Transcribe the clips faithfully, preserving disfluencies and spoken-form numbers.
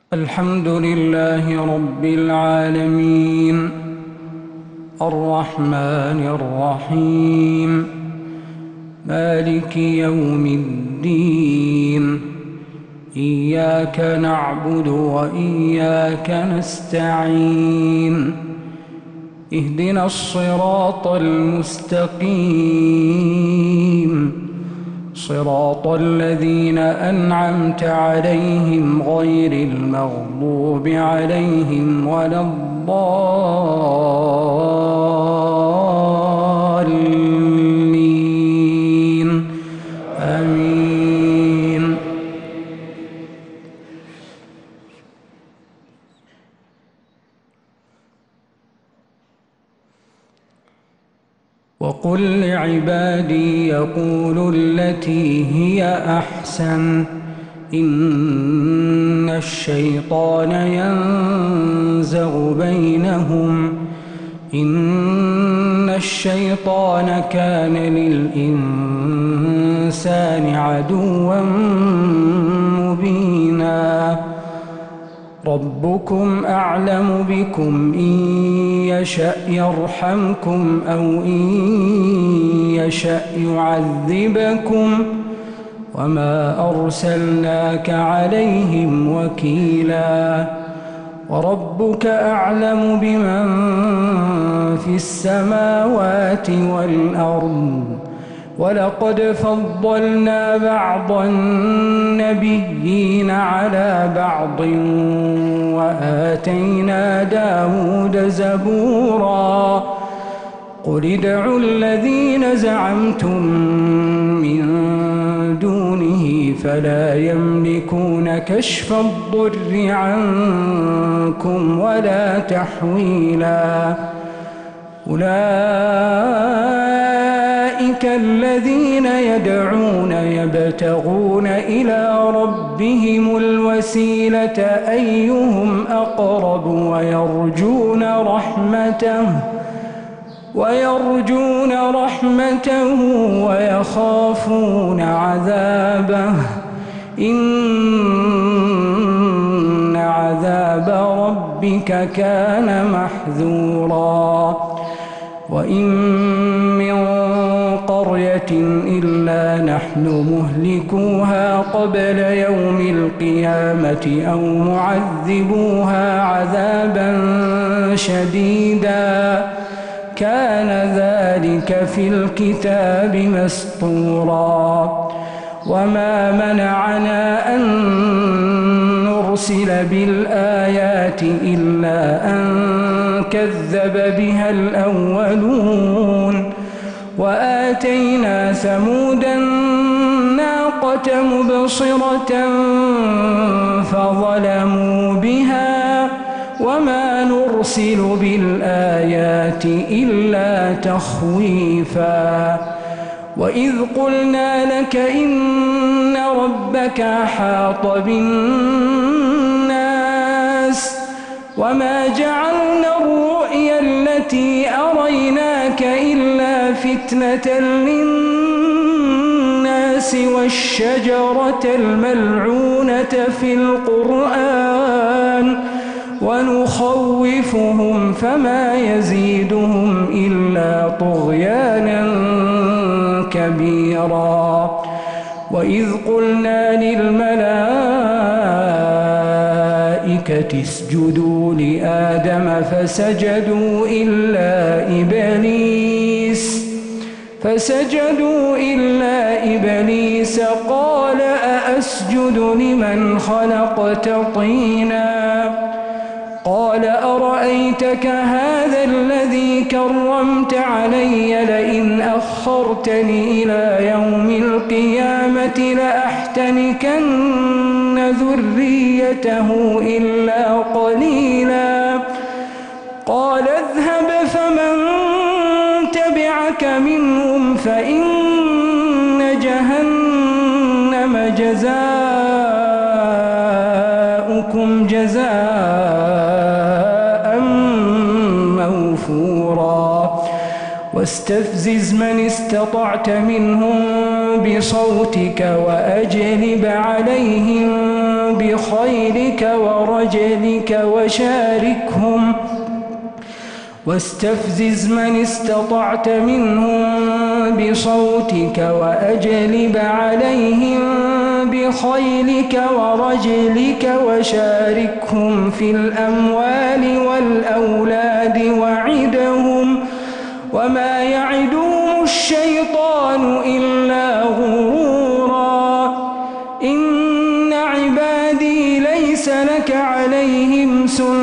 الحمد لله رب العالمين الرحمن الرحيم مالك يوم الدين إياك نعبد وإياك نستعين اهدنا الصراط المستقيم صراط الذين أنعمت عليهم غير المغضوب عليهم ولا الضالين آمين. وقل لعبادي يقولوا التي هي أحسن إن الشيطان ينزغ بينهم إن الشيطان كان للإنسان عدوا مبينا. ربكم أعلم بكم إن يشأ يرحمكم أو إن يشأ يعذبكم وما أرسلناك عليهم وكيلا. وربك أعلم بمن في السماوات والأرض ولقد فضلنا بعض النبيين على بعض وآتينا داود زبورا. قل ادعوا الذين زعمتم من دونه فلا يملكون كشف الضر عنكم ولا تحويلا. أولئك الذين يدعون يبتغون إلى ربهم الوسيلة أيهم أقرب ويرجون رحمته ويرجون رحمته ويخافون عذابه إن عذاب ربك كان محذورا. وإن من قرية إلا نحن مهلكوها قبل يوم القيامة أو معذبوها عذابا شديدا كان ذلك في الكتاب مسطورا. وما منعنا أن نرسل بالآيات إلا أن كذب بها الأولون. وآتينا ثمود الناقة مبصرة فظلموا بها وما نرسل بالآيات إلا تخويفا. وإذ قلنا لك إن ربك أحاط بالناس وما جعلنا الرؤيا التي أريناك إلا فتنة للناس والشجرة الملعونة في القرآن ونخوفهم فما يزيدهم إلا طغيانا كبيرا. وإذ قلنا للملائكة اسجدوا لآدم فسجدوا إلا إبليس فسجدوا إلا إبليس قال أأسجد لمن خلقت طينا قال أرأيتك هذا الذي كرمت علي لئن أخرتني إلى يوم القيامة لأحتنكن ذريته إلا قليلا. قال اذهب فمن تبعك منهم فإن جهنم جزاؤكم جزاء موفورا. واستفزز من استطعت منهم بصوتك وأجلب عليهم بخيلك ورجلك وشاركهم واستفزز من استطعت منهم بصوتك وأجلب عليهم بخيلك ورجلك وشاركهم في الأموال والأولاد وعدهم وما يعدهم الشيطان إلا غرورا إن عبادي ليس لك عليهم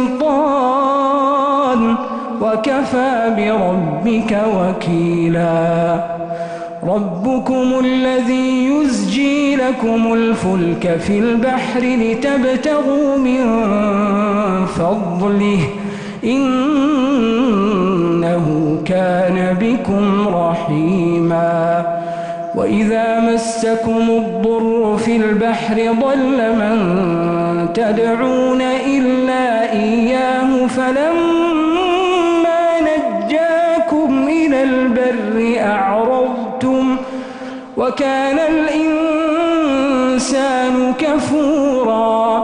سلطان وكفى بربك وكيلا ربكم الذي يزجي لكم الفلك في البحر لتبتغوا من فضله إنه كان بكم رحيما وإذا مسكم الضر في البحر ضل من تدعون إلا إياه فلما نجاكم إلى البر أعرضتم وكان الإنسان كفورا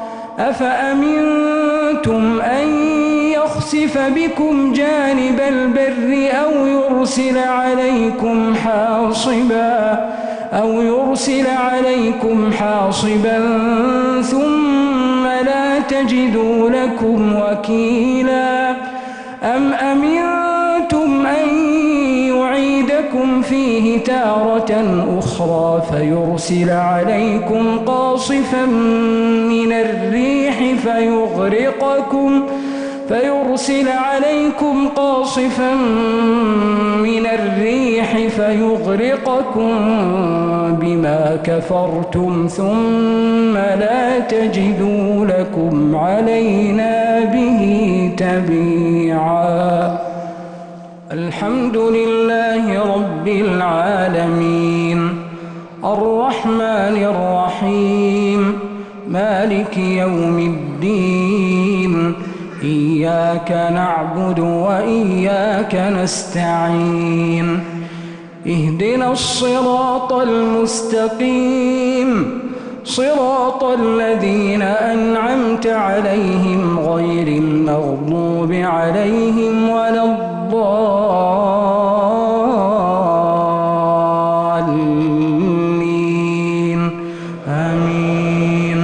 أفأمنتم أن يخسف بكم جانب البر أو يرسل عليكم حاصبا أو يرسل عليكم حاصبا ثم لا تجدوا لكم وكيلا أم أمنتم أن يعيدكم فيه تارة أخرى فيرسل عليكم قاصفا من الريح فيغرقكم فيرسل عليكم قاصفا من الريح فيغرقكم بما كفرتم ثم لا تجدوا لكم علينا به تبيعا الحمد لله رب العالمين الرحمن الرحيم مالك يوم الدين إياك نعبد وإياك نستعين اهدنا الصراط المستقيم صراط الذين أنعمت عليهم غير المغضوب عليهم ولا الضالين آمين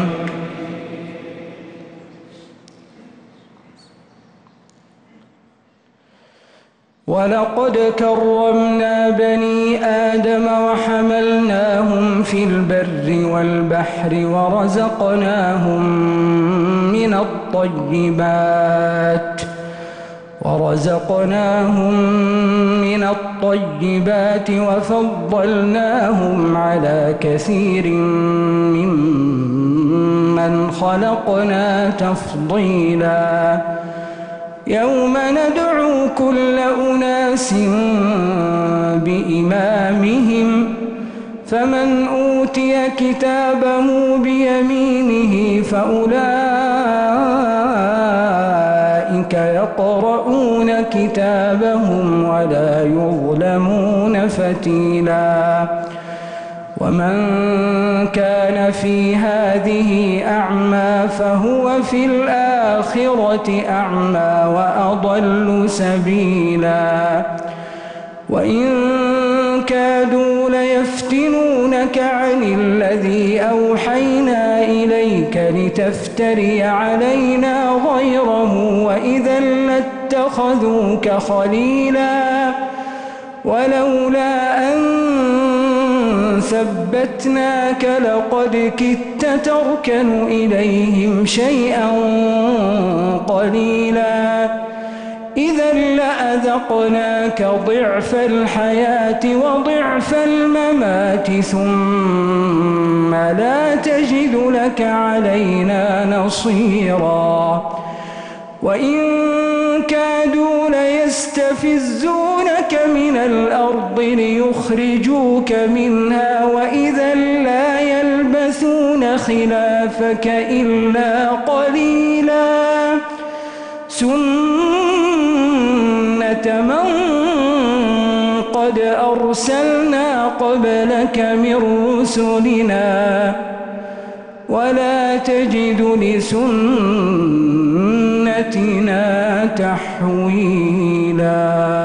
ولقد كرمنا بني آدم وحملناهم في البر والبحر ورزقناهم من الطيبات ورزقناهم من الطيبات وفضلناهم على كثير ممن خلقنا تفضيلا يوم ندعو كل أناس بإمامهم فمن أوتي كتابه بيمينه فأولئك يقرؤون كتابهم ولا يظلمون فتيلا ومن كان في هذه أعمى فهو في الآخرة أعمى وأضل سبيلا وإن كادوا ليفتنونك عن الذي أوحينا إليك لتفتري علينا غيره وإذا لاتخذوك خليلا ولولا أن ثبتناك لقد كدت تركن إليهم شيئا قليلا إذا لأذقناك ضعف الحياة وضعف الممات ثم لا تجد لك علينا نصيرا وإن كادوا ليستفزونك من الأرض ليخرجوك منها وإذا لا يلبثون خلافك إلا قليلا سنة من قد أرسلنا قبلك من رسلنا ولا تجد لسنتنا تحويلا.